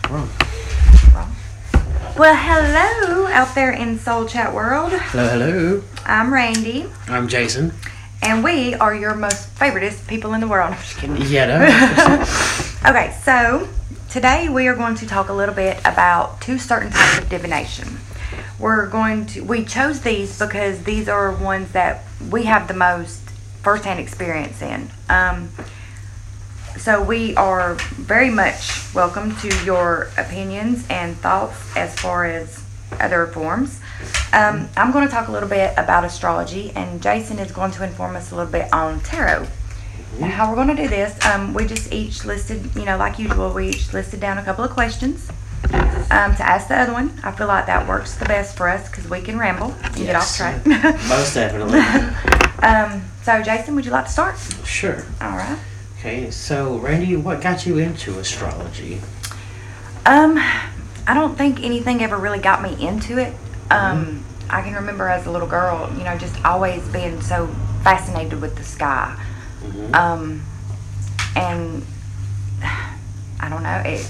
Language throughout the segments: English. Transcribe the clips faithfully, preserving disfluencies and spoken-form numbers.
Wrong. Wrong. Well, hello out there in Soul Chat World. Hello, hello. I'm Randy. I'm Jason. And we are your most favoritist people in the world. I'm just kidding. Yeah, no. Okay, so today we are going to talk a little bit about two certain types of divination. We're going to, we chose these because these are ones that we have the most first-hand experience in. Um, so we are very much welcome to your opinions and thoughts as far as other forms. Um, I'm going to talk a little bit about astrology, and Jason is going to inform us a little bit on tarot. And how we're going to do this, um, we just each listed, you know, like usual, we each listed down a couple of questions um, to ask the other one. I feel like that works the best for us because we can ramble and get off Yes, track. most definitely. um, so, Jason, would you like to start? Sure. All right. Okay, so Randy, what got you into astrology? Um, I don't think anything ever really got me into it. Um, mm-hmm. I can remember as a little girl, you know, just always being so fascinated with the sky. Mm-hmm. Um, and I don't know, it,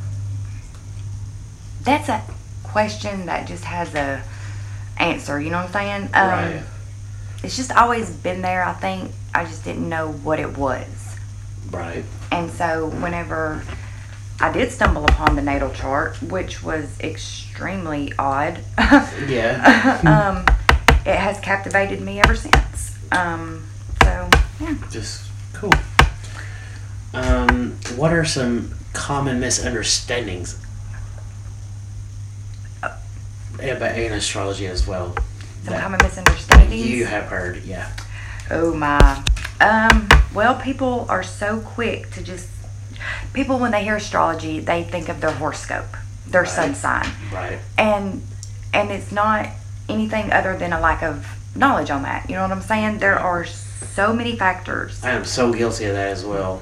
that's a question that just has a answer, you know what I'm saying? Um, right. It's just always been there, I think. I just didn't know what it was. Right. And so whenever I did stumble upon the natal chart, which was extremely odd. Yeah. um, it has captivated me ever since. Um, so, yeah. Just cool. Um, what are some common misunderstandings Uh, about in astrology as well? Some that common misunderstandings. You have heard, yeah. Oh my. Um, well, people are so quick to just, people when they hear astrology, they think of their horoscope, their Right. sun sign. Right. And, and it's not anything other than a lack of knowledge on that. You know what I'm saying? There are so many factors. I am so guilty of that as well.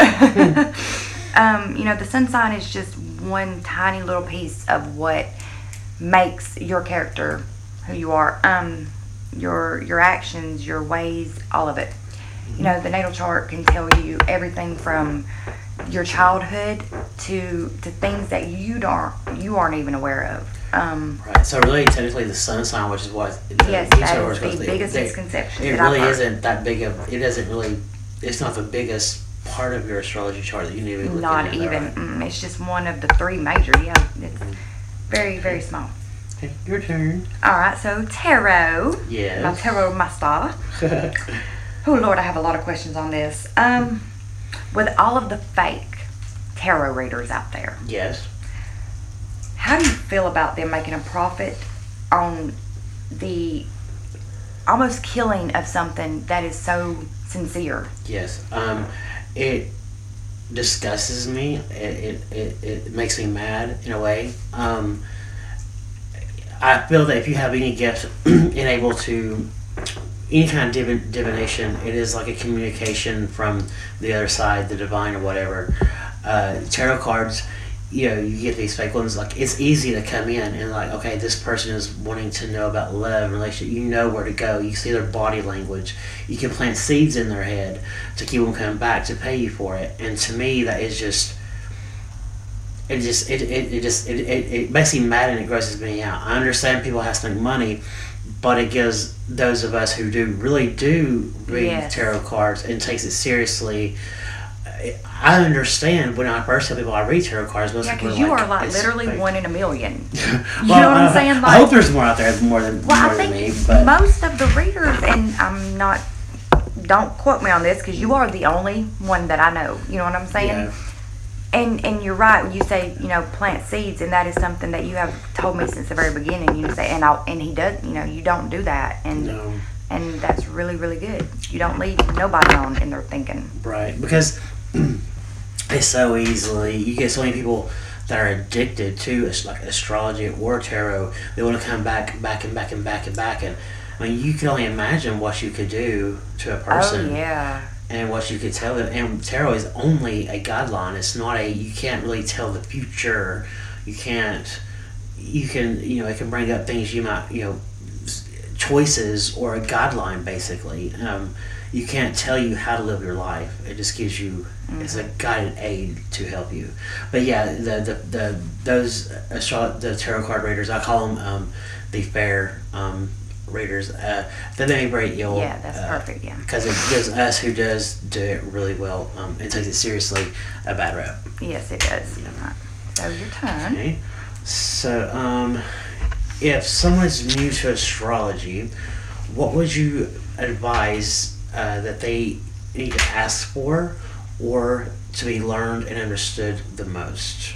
um, you know, the sun sign is just one tiny little piece of what makes your character who you are. Um, your your actions, your ways, all of it. You know, the natal chart can tell you everything from your childhood to to things that you don't you aren't even aware of. Um, Right. So really, technically, the sun sign, which is what the yes, each that of is us the they- biggest they- misconception. It that really I've heard. isn't that big of. It doesn't really. It's not the biggest part of your astrology chart that you need to be looking Not at. even. Right? Mm, it's just one of the three major. Yeah, it's very very small. Okay, your turn. All right, so tarot. Yes. My tarot master. Oh Lord, I have a lot of questions on this. Um, with all of the fake tarot readers out there, Yes. how do you feel about them making a profit on the almost killing of something that is so sincere? Yes. Um, it disgusts me. It, it, it, it makes me mad in a way. Um, I feel that if you have any gift and able to any kind of div- divination, it is like a communication from the other side, the divine or whatever. Uh, tarot cards, you know, you get these fake ones. Like it's easy to come in and like, okay, this person is wanting to know about love and relationship. You know where to go. You see their body language. You can plant seeds in their head to keep them coming back to pay you for it. And to me, that is just. It just it, it, it just it, it, it makes me mad and it grosses me out. I understand people have to make money, but it gives those of us who do really do read Yes. tarot cards and takes it seriously. I understand when I first tell people I read tarot cards, most Yeah, people because are you like, are like it's literally fake. one in a million. You Well, know what I'm I- saying? I Like, hope there's more out there more than well, more I than think me, but most of the readers, and I'm not. Don't quote me on this because you are the only one that I know. You know what I'm saying? yeah, And and you're right when you say, you know, plant seeds, and that is something that you have told me since the very beginning. You say, and I and he does, you know, you don't do that, and no, and that's really really good. You don't leave nobody on in their thinking. right, because it's so easily you get so many people that are addicted to it's like astrology or tarot. They want to come back, back and back and back and back, and I mean, you can only imagine what you could do to a person. Oh yeah. And what you could tell them, and tarot is only a guideline. It's not a. You can't really tell the future. You can't. You can. You know, it can bring up things you might. You know, choices or a guideline basically. Um, you can't tell you how to live your life. It just gives you mm-hmm. it's a guided aid to help you. But yeah, the the, the those astro- the tarot card readers, I call them um, the fair um, readers. Uh, they make great y'all. Yeah, that's uh, perfect. Yeah, because it gives us who does do it really well um, and takes it seriously a bad rep. Yes, it does. Yeah. So your turn. Okay. So um, if someone's new to astrology, what would you advise uh, that they need to ask for or to be learned and understood the most?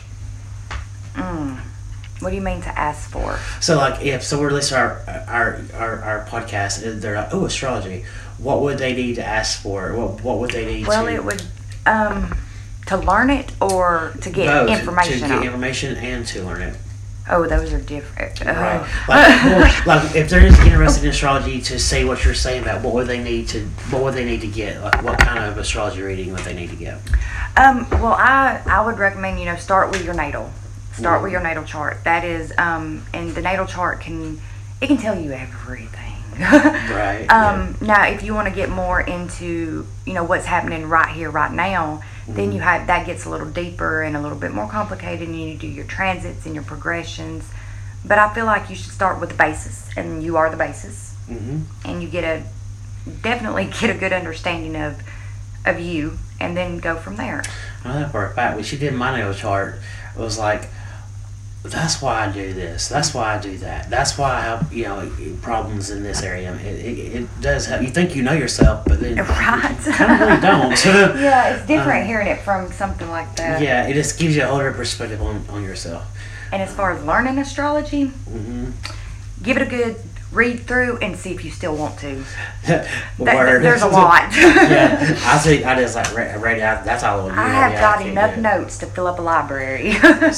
Mm. What do you mean to ask for? So, like, if someone listening to our, our, our, our podcast and they're like, oh, astrology, what would they need to ask for? What, what would they need well, to... Well, it would... Um, to learn it or to get Both, information to get on? information and to learn it. Oh, those are different. Right. Oh. Like, well, like if they're interested in astrology, to say what you're saying about, what would they need to, what would they need to get? Like, what kind of astrology reading would they need to get? Um. Well, I I would recommend you know start with your natal, start Mm. with your natal chart. That is um, and the natal chart can it can tell you everything. Right. Um. Yeah. Now, if you want to get more into you know what's happening right here, right now. Then you have that gets a little deeper and a little bit more complicated, and you do your transits and your progressions. But I feel like you should start with the basis, and you are the basis, mm-hmm. and you get a definitely get a good understanding of of you, and then go from there. I know that for a fact. When she did my natal chart, it was like, that's why I do this. That's why I do that. That's why I have, you know, problems in this area. It, it, it does help. You think you know yourself, but then right. you kind of really don't. Yeah, it's different um, hearing it from something like that. Yeah, it just gives you a whole different perspective on, on yourself. And as far as learning astrology, mm-hmm. give it a good read through and see if you still want to. that, there's a lot. Yeah, I see. I just like read, read out. That's all I want to do. I have yeah, got I enough notes to fill up a library.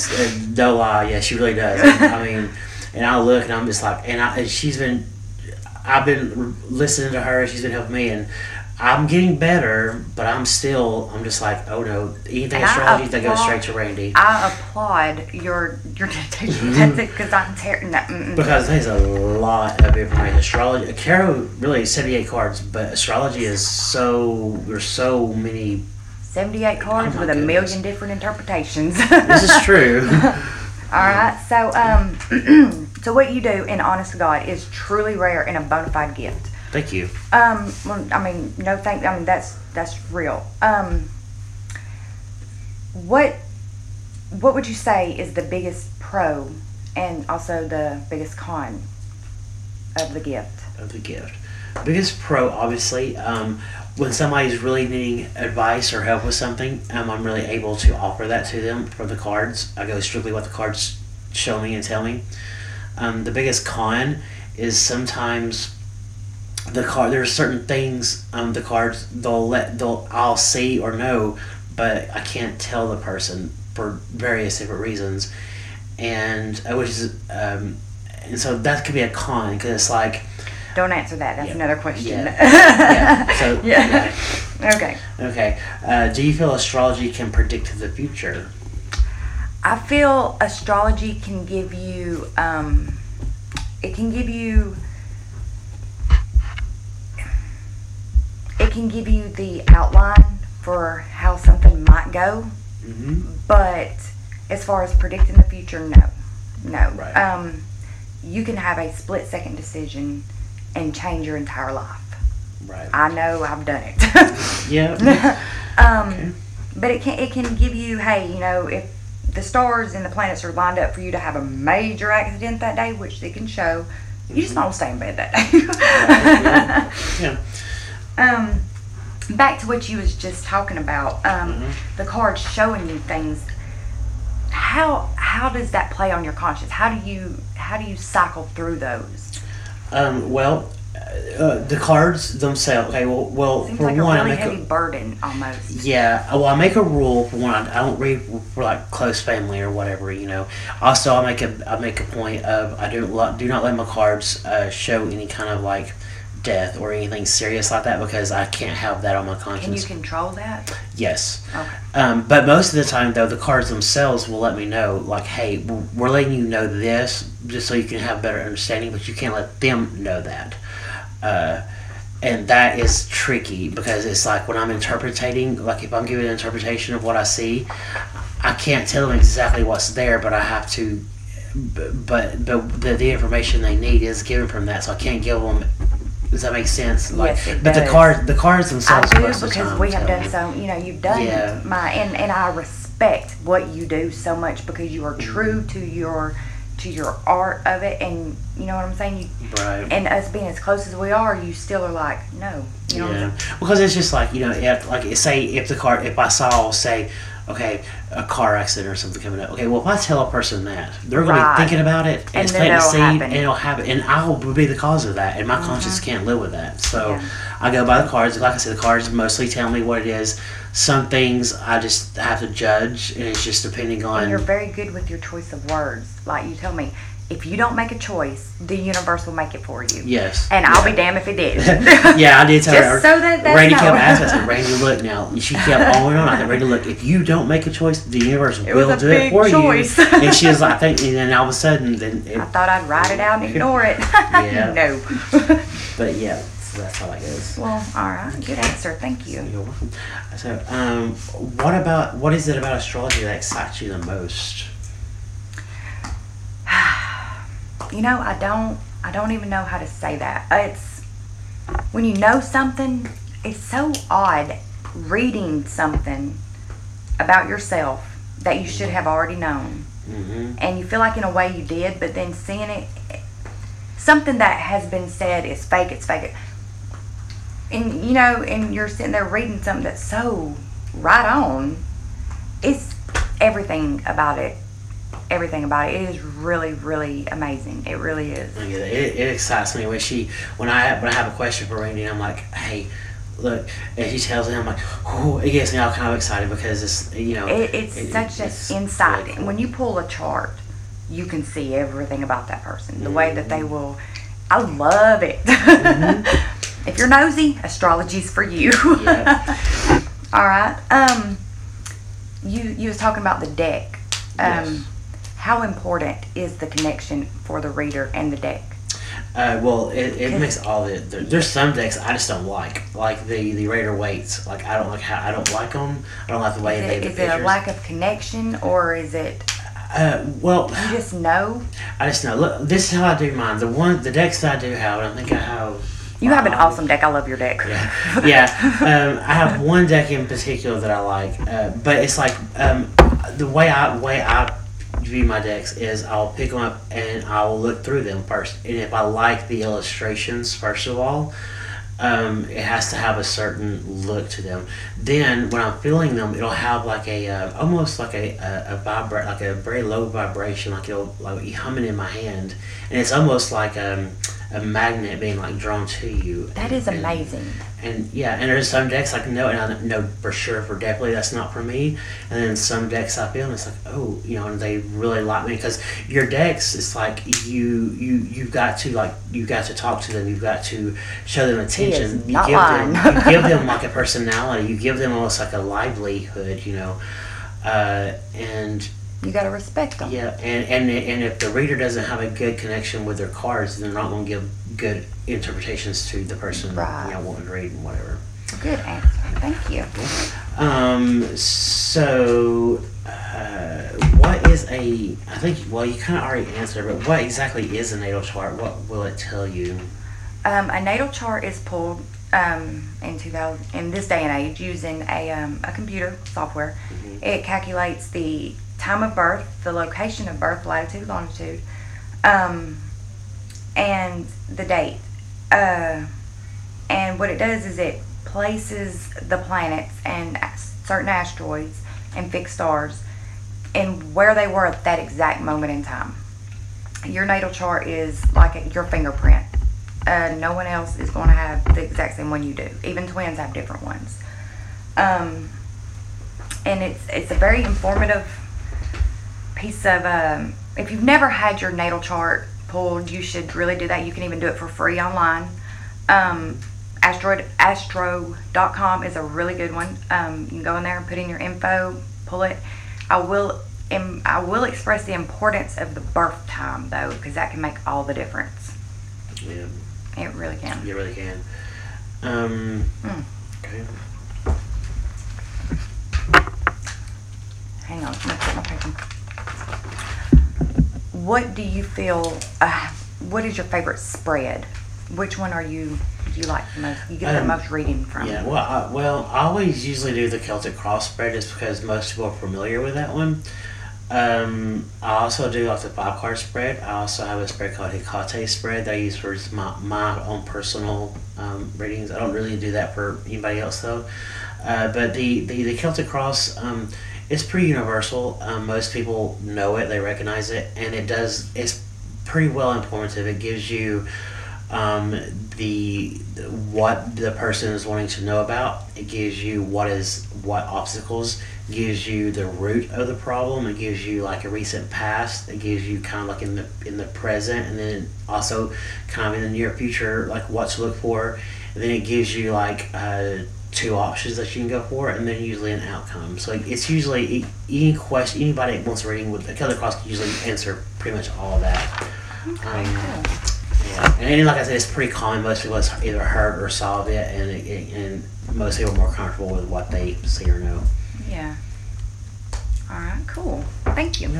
No lie, yeah, she really does. I mean, and I look and I'm just like, and, I, and she's been, I've been listening to her. She's been helping me, and I'm getting better, but I'm still, I'm just like, oh no, anything And astrology that goes straight to Randy. I applaud your your dedication. That's it, because I'm terrible. No, because there's a lot of information. Astrology, Tarot really is seventy-eight cards, but astrology is so, there's so many. seventy-eight cards oh with a goodness. million different interpretations. This is true. All right, so um, so what you do, in honest to God, is truly rare and a bona fide gift. Thank you. Um, well, I mean, no thank. I mean, that's that's real. Um, what what would you say is the biggest pro and also the biggest con of the gift? Of the gift, biggest pro, obviously, um, when somebody's really needing advice or help with something, um, I'm really able to offer that to them from the cards. I go strictly what the cards show me and tell me. Um, the biggest con is sometimes. The card, there's certain things um, the cards they'll let they'll I'll see or know, but I can't tell the person for various different reasons, and uh, which is um, and so that could be a con because it's like. Don't answer that. That's yeah, another question. Yeah. yeah. So yeah. yeah. Okay. Okay. Uh, do you feel astrology can predict the future? I feel astrology can give you. Um, it can give you. It can give you the outline for how something might go, mm-hmm. but as far as predicting the future, no, no. Right. Um, you can have a split second decision and change your entire life. Right. I know, I've done it. Yeah. um, okay. But it can it can give you, hey, you know, if the stars and the planets are lined up for you to have a major accident that day, which they can show, you just don't stay in bed that day. Right. Yeah. yeah. Um, back to what you was just talking about, um, mm-hmm. the cards showing you things. How how does that play on your conscience? How do you how do you cycle through those? Um, well, uh, the cards themselves. Okay. Well, well Seems for like one, a really I make heavy a, burden almost. Yeah. Well, I make a rule for one. I, I don't read for like close family or whatever. You know. Also, I make a I make a point of I don't lo- do not let my cards uh, show any kind of like. Death or anything serious like that because I can't have that on my conscience. Can you control that? Yes. Okay. Um, but most of the time, though, the cards themselves will let me know, like, hey, we're letting you know this just so you can have better understanding, but you can't let them know that. Uh, and that is tricky because it's like when I'm interpreting, like if I'm giving an interpretation of what I see, I can't tell them exactly what's there, but I have to. But but the, the information they need is given from that, so I can't give them. Does that make sense? Like, Yes, it but does. the cards, the cards I themselves. do most of the because time we have tell done me. so. You know, you've done Yeah. my and and I respect what you do so much because you are true to your to your art of it, and you know what I'm saying. You Right. and us being as close as we are, you still are like no. You know what I'm Yeah, saying? because it's just like you know, if like say if the car, if I saw say, okay, a car accident or something coming up. Okay, well if I tell a person that, they're going Right. to be thinking about it and, And it's then planting the it'll seed happen. and it'll happen, and I will be the cause of that, and my conscience can't live with that. So Yeah. I go by the cards. Like I said, the cards mostly tell me what it is. Some things I just have to judge, and it's just depending on. And you're very good with your choice of words. Like you tell me, if you don't make a choice, the universe will make it for you. Yes. And I'll Yeah. be damned if it did. Yeah, I did tell Just her. so that that's Randy known. kept asking. I said, Randy, look now. She kept on and on. I said, Randy, look. If you don't make a choice, the universe It will was a do it big for choice. you. And she was like, I think, and then all of a sudden, then. It, I thought I'd write it out and ignore it. Yeah. No. But yeah, so that's how that goes. Well, all right. Good answer. Thank you. You're welcome. So, um, what about what is it about astrology that excites you the most? You know, I don't. I don't even know how to say that. It's when you know something. It's so odd reading something about yourself that you should have already known, Mm-hmm. and you feel like in a way you did, but then seeing it, something that has been said is fake. It's fake. And you know, and you're sitting there reading something that's so right on. It's everything about it. Everything about it. It is really, really amazing. It really is. I get it. It, it excites me when she when I when I have a question for Randy, I'm like, hey, look, and she tells me, I'm like, oh, it gets me all kind of excited because it's you know It, it's it- such it's an insight. really cool. When you pull a chart, you can see everything about that person. The way that they will. I love it. If you're nosy, astrology's for you. Yeah. All right. Um, you you was talking about the deck. Um, Yes. How important is the connection for the reader and the deck? Uh, well, it, it Cause- makes all the there, there's some decks I just don't like, like the the Raider Waits. Like I don't like how I don't like them. I don't like the way Is they it, the is it a pictures. lack of connection, or is it Uh, well, you just know? I just know. Look, this is how I do mine. The one the decks that I do have, and I think I have. You have an five. awesome deck. I love your deck. Yeah, yeah. Um, I have one deck in particular that I like, uh, but it's like um, the way I way I view my decks is I'll pick them up and I'll look through them first, and if I like the illustrations, first of all, um, it has to have a certain look to them. Then when I'm feeling them, it'll have like a uh, almost like a a, a vibra- like a very low vibration, like it'll like humming in my hand, and it's almost like um, a magnet being like drawn to you. That is And- amazing. and yeah, and there's some decks I can know, and I know for sure, for definitely that's not for me. And then some decks I feel, and it's like, oh, you know, and they really like me because your decks, it's like you you you've got to like you've got to talk to them, you've got to show them attention. is you not give lying. them you give them like a personality. You give them almost like a livelihood, you know, uh, and. You got to respect them. Yeah, and, and and if the reader doesn't have a good connection with their cards, they're not going to give good interpretations to the person Right. you know wanting to read and whatever. Good answer. Thank you. Um. So, uh, what is a? I think well, you kind of already answered, but what exactly is a natal chart? What will it tell you? Um, a natal chart is pulled um, in two thousand in this day and age using a um, a computer software. Mhm. It calculates the time of birth, the location of birth, latitude, longitude, um, and the date. Uh, and what it does is it places the planets and certain asteroids and fixed stars and where they were at that exact moment in time. Your natal chart is like a, your fingerprint. Uh, no one else is going to have the exact same one you do. Even twins have different ones. Um, and it's it's a very informative piece of. Um, if you've never had your natal chart pulled, you should really do that. You can even do it for free online. Um, Asteroid astro dot com is a really good one. Um, you can go in there and put in your info, pull it. I will em- I will express the importance of the birth time though, because that can make all the difference. Yeah, It really can. you really can. Um, Mm. okay. Hang on, let me put my paper. What do you feel? Uh, what is your favorite spread? Which one are you? Do you like the most? You get the Um, most reading from? Yeah, well, I, well, I always usually do the Celtic Cross spread just because most people are familiar with that one. Um, I also do like the five card spread. I also have a spread called Hecate spread that I use for just my, my own personal um, readings. I don't really do that for anybody else though. Uh, but the, the, the Celtic Cross, um, it's pretty universal. Um, most people know it, they recognize it, and it does. It's pretty well informative. It gives you um, the what the person is wanting to know about. It gives you what is what obstacles. Gives you the root of the problem. It gives you like a recent past. It gives you kind of like in the in the present, and then also kind of in the near future, like what to look for. And then it gives you like uh, two options that you can go for, and then usually an outcome. So like, it's usually any question anybody that wants a reading with the Celtic Cross can usually answer pretty much all of that. Okay, Um, cool. yeah, and like I said, it's pretty common. Most people have either heard or solved it, and it, it, and most people are more comfortable with what they see or know. Yeah. All right, cool. Thank you. Yep.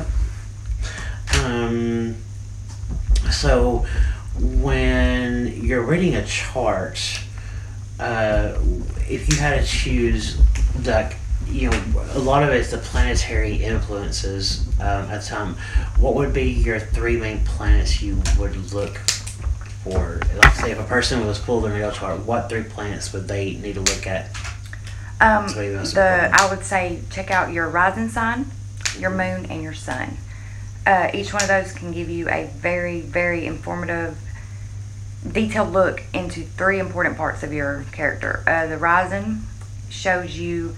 Um, so when you're reading a chart, uh, if you had to choose, like, you know, a lot of it is the planetary influences um, at the time. What would be your three main planets you would look for? Like, say, if a person was pulled their natal chart, what three planets would they need to look at? Um, So maybe that's the important. I would say check out your rising sign, your moon, and your sun. Uh, each one of those can give you a very, very informative, detailed look into three important parts of your character. Uh, the rising shows you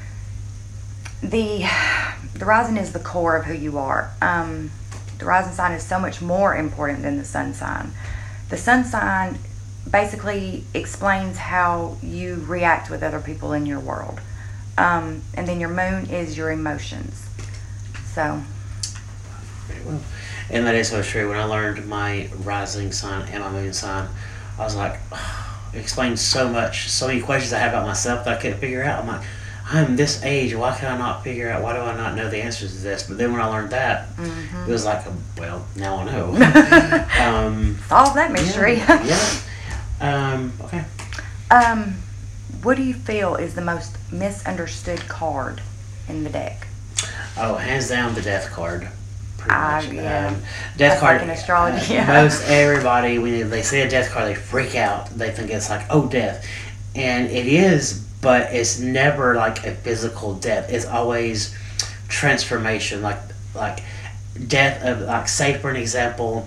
the the rising is the core of who you are. Um, the rising sign is so much more important than the sun sign. The sun sign basically explains how you react with other people in your world. Um, and then your moon is your emotions. So, Very well. And that is so true. When I learned my rising sign and my moon sign, I was like, it explains so much, so many questions I had about myself that I couldn't figure out. I'm like, I'm this age. Why can I not figure out? Why do I not know the answers to this? But then when I learned that, mm-hmm. it was like, well, now I know. um, solve that mystery. Yeah. yeah. Um, okay. um, what do you feel is the most misunderstood card in the deck? Oh, hands down, the death card. Pretty Ah, much. yeah. Um, death That's card. like in astrology, uh, yeah. Most everybody, when they see a death card, they freak out. They think it's like, oh, death, and it is, but it's never like a physical death. It's always transformation, like like death of like, say for an example,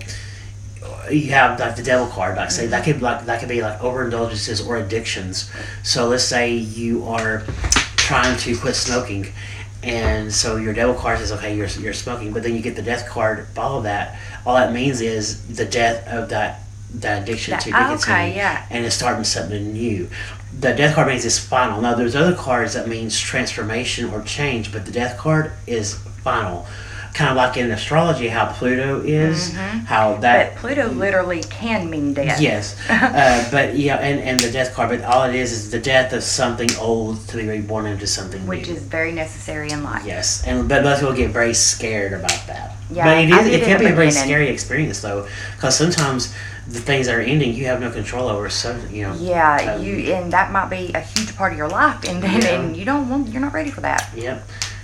you have like the devil card. Like say that could like that could be like overindulgences or addictions. So let's say you are trying to quit smoking, and so your devil card says, okay, you're you're smoking, but then you get the death card. Follow that. All that means is the death of that that addiction That- to oh, nicotine, okay, yeah. and it's starting something new. The death card means it's final. Now there's other cards that means transformation or change, but the death card is final. Kind of like in astrology, how Pluto is, Mhm. how that. But Pluto literally can mean death. Yes, uh, but yeah, and, and the death card, but all it is is the death of something old to be reborn into something Which new. is very necessary in life. Yes, and but most people get very scared about that. Yeah, but it I is did it in can the be a very beginning. scary experience though, because sometimes the things that are ending you have no control over. So you know. Yeah, um, you and that might be a huge part of your life, and and, Yeah. and you don't want, you're not ready for that. Yep.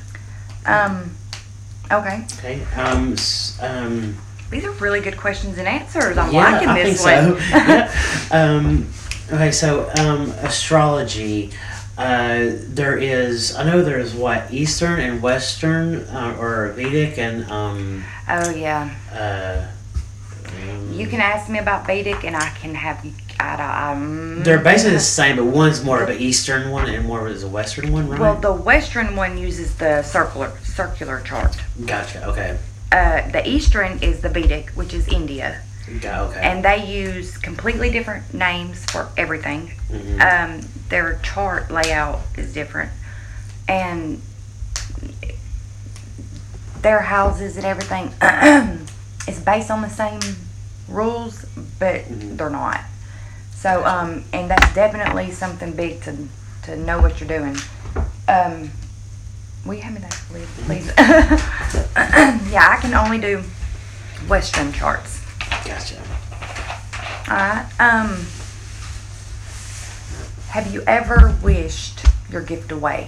Um, okay, Okay. Um. s- um these are really good questions and answers. I'm yeah, liking I this think one. so. yeah. Um. Okay. So um, astrology. Uh, there is, I know there's what, Eastern and Western, uh, or Vedic and, um, Oh yeah, uh, um, you can ask me about Vedic, and I can have you. I don't. Um, they're basically the same, but one's more of an Eastern one and more of a Western one, right? Well, the Western one uses the circular circular chart. Gotcha, okay. Uh, the Eastern is the Vedic, which is India, Got, okay. and they use completely different names for everything. Mhm. Um, their chart layout is different, and their houses and everything is based on the same rules, but Mhm. they're not. So, um, and that's definitely something big to to know what you're doing. Um, will you hand me that lid, please? Yeah, I can only do Western charts. Gotcha. All right. Um, have you ever wished your gift away?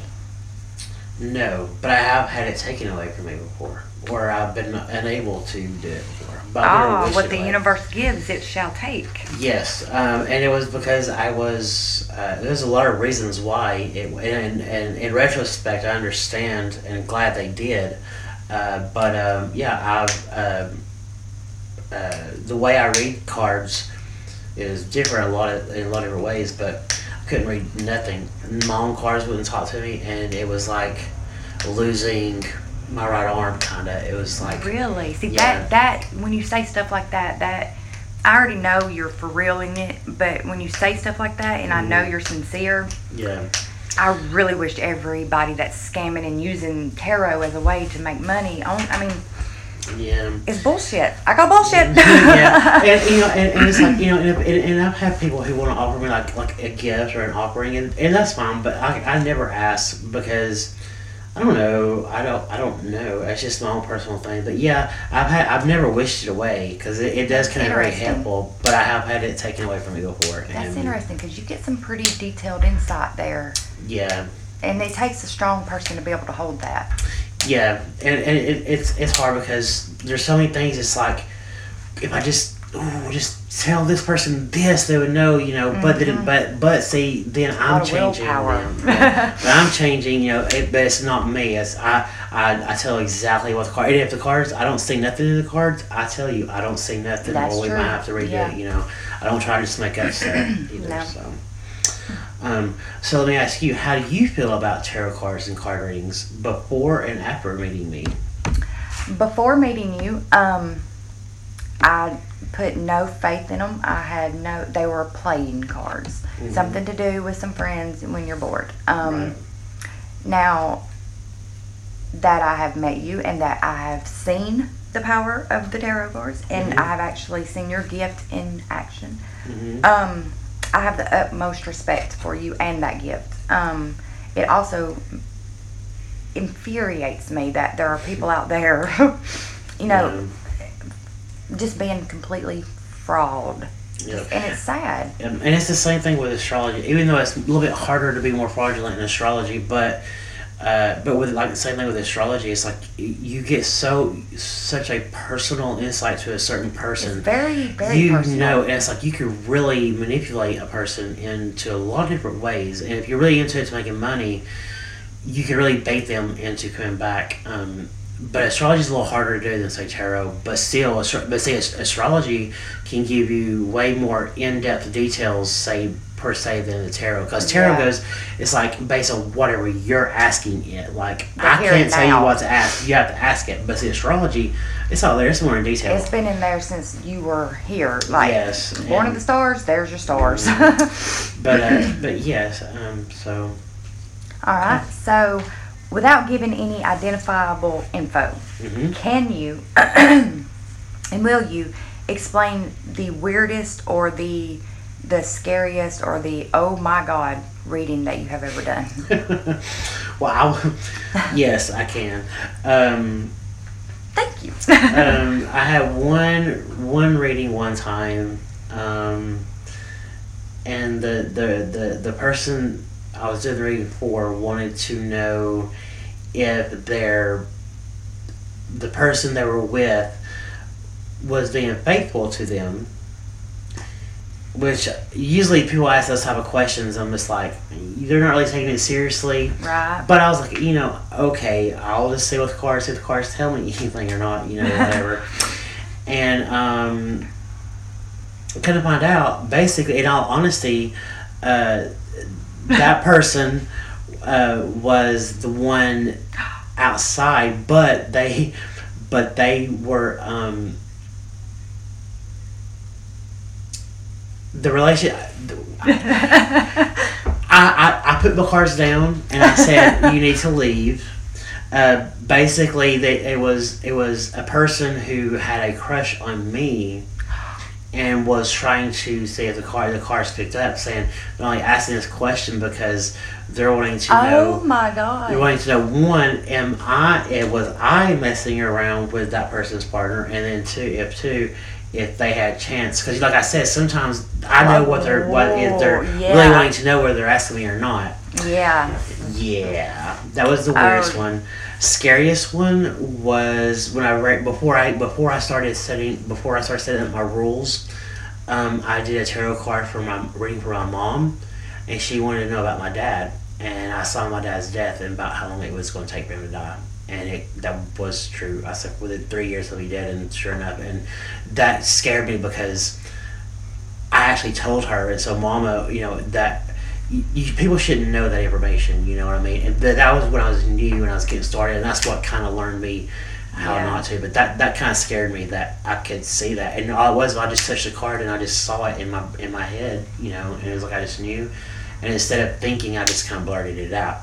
No, but I have had it taken away from me before, or I've been unable to do it before. But I've never Ah, wished what it the away. universe gives, it shall take. Yes, um, and it was because I was. Uh, there's a lot of reasons why. It, and, and in retrospect, I understand and glad they did. Uh, but um, yeah, I've um uh, the way I read cards is different a lot of, in a lot of different ways. But I couldn't read nothing. My own cards wouldn't talk to me, and it was like losing my right arm. Kinda. It was like Really? See, yeah. that, that, when you say stuff like that, that, I already know you're for realing it, but when you say stuff like that, and I know you're sincere, yeah. I really wish everybody that's scamming and using tarot as a way to make money on, I mean, Yeah. it's bullshit. I got bullshit. Yeah, and you know, and, and it's like, you know, and, and, and I've had people who want to offer me like like a gift or an offering, and, and that's fine. But I, I never ask because I don't know. I don't I don't know. It's just my own personal thing. But yeah, I've had I've never wished it away because it, it does kind of very Interesting. helpful. But I have had it taken away from me before. That's and, interesting because you get some pretty detailed insight there. Yeah. And it takes a strong person to be able to hold that. Yeah, and, and it, it's it's hard because there's so many things. It's like if I just ooh, just tell this person this, they would know, you know. Mm-hmm. But then, but but see, then a I'm lot of changing. willpower. Them, yeah. But I'm changing, you know. It, but it's not me. It's I, I I tell exactly what the card. And if the cards, I don't see nothing in the cards. I tell you, I don't see nothing. That's or we true. might have to redo Yeah. it. You know, I don't try to just make up stuff either. No. So. Um, so let me ask you, how do you feel about tarot cards and card readings before and after meeting me? Before meeting you, um, I put no faith in them. I had no, they were playing cards. Mm-hmm. Something to do with some friends when you're bored. Um, Right. Now that I have met you and that I have seen the power of the tarot cards and Mm-hmm. I have actually seen your gift in action, Mm-hmm. um, I have the utmost respect for you and that gift. Um, it also infuriates me that there are people out there, you know, Yeah. just being completely fraud. Yeah. And it's sad. Um, and it's the same thing with astrology, even though it's a little bit harder to be more fraudulent in astrology, but uh, but with like the same thing with astrology, it's like you get so such a personal insight to a certain person. It's very, very you personal. know, and it's like you can really manipulate a person into a lot of different ways, and if you're really into it to making money, you can really bait them into coming back. Um, but astrology is a little harder to do than say tarot, but still, astro- but say astrology can give you way more in-depth details, say per se, than the tarot, because tarot Yeah. goes, it's like based on whatever you're asking it. Like But I here can't and tell you now. what to ask; you have to ask it. But see, astrology, it's all there. It's more in detail. It's been in there since you were here. Like, Yes, born and- of the stars, there's your stars. But uh, but yes, um, so All right. So, without giving any identifiable info, mhm. can you and will you explain the weirdest or the the scariest or the oh my god reading that you have ever done? Wow. Yes, I can. Um, Thank you. um, I had one one reading one time, um, and the, the, the, the person I was doing the reading for wanted to know if their the person they were with was being faithful to them. Which usually people ask those type of questions, I'm just like, they're not really taking it seriously. Right. But I was like, you know, okay, I'll just see what the cards, if the cards tell me anything or not, you know, whatever. And um, kind of find out, basically, in all honesty, uh, that person uh, was the one outside, but they, but they were. Um, The relation, I, I I put the cards down and I said you need to leave. Uh, basically, they, it was it was a person who had a crush on me, and was trying to see if the car the car's picked up, saying they're only asking this question because they're wanting to know. Oh my God! They're wanting to know, one, am I it was I messing around with that person's partner, and then two, if two, if they had chance, because like I said, sometimes I know what they're what if they're yeah. really wanting to know whether they're asking me or not. Yeah. Yeah, that was the weirdest Oh. one. Scariest one was when I read before I before I started setting before I started setting up my rules. Um, I did a tarot card for my reading for my mom, and she wanted to know about my dad. And I saw my dad's death and about how long it was going to take for him to die. And it that was true. I said within three years he'll be dead, and sure enough, and that scared me because I actually told her, and so Mama, you know that. You, you, people shouldn't know that information, you know what I mean? And th- that was when I was new, when I was getting started, and that's what kind of learned me how Yeah. not to. But that, that kind of scared me that I could see that, and all it was, I just touched the card and I just saw it in my in my head, you know, and it was like I just knew, and instead of thinking, I just kind of blurted it out.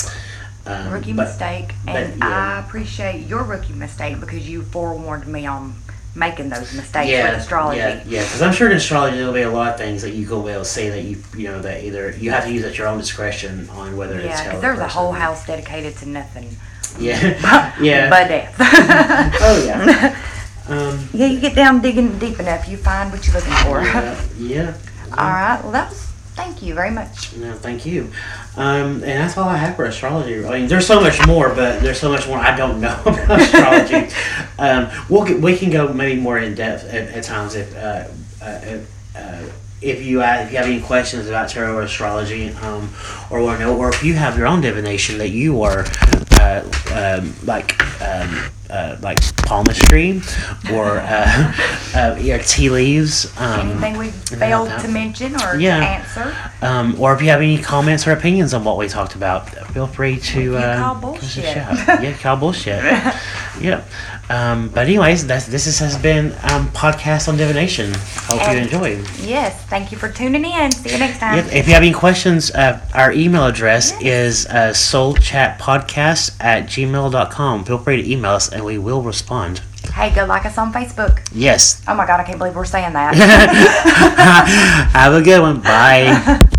Um, Rookie but- mistake, but, and yeah. I appreciate your rookie mistake because you forewarned me on making those mistakes Yeah, with astrology. yeah, yeah. Because I'm sure in astrology there'll be a lot of things that you go be able to say that you, you know, that either you have to use at your own discretion on whether it's Yeah, how because the there's a person- whole house dedicated to nothing Yeah, yeah. but death. Oh yeah. Um, Yeah, you get down digging deep enough, you find what you're looking for. yeah, yeah. All right. Well, that was. Thank you very much. No, thank you. Um, and that's all I have for astrology. I mean, there's so much more, but there's so much more I don't know about astrology. um, we'll get, we can go maybe more in depth at, at times if uh, uh, if, uh, if you uh, if you have any questions about tarot or astrology, um, or want to know, or if you have your own divination that you are uh, um, like. Um, Uh, like palmistry or uh, uh, yeah, tea leaves. Um, Anything we anything failed like that. to mention or Yeah. to answer? Um, or if you have any comments or opinions on what we talked about, feel free to You uh, call give us a bullshit. shout. Yeah, call bullshit. Yeah. Um, but anyways, that's, this is, has been um, podcast on divination. Hope you And- enjoyed. Yes. Thank you for tuning in. See you next time. Yep. If you have any questions, uh, our email address Yes. is uh, soulchatpodcast at gmail dot com. Feel free to email us and we will respond. Hey, go like us on Facebook. Yes. Oh my God, I can't believe we're saying that. Have a good one. Bye.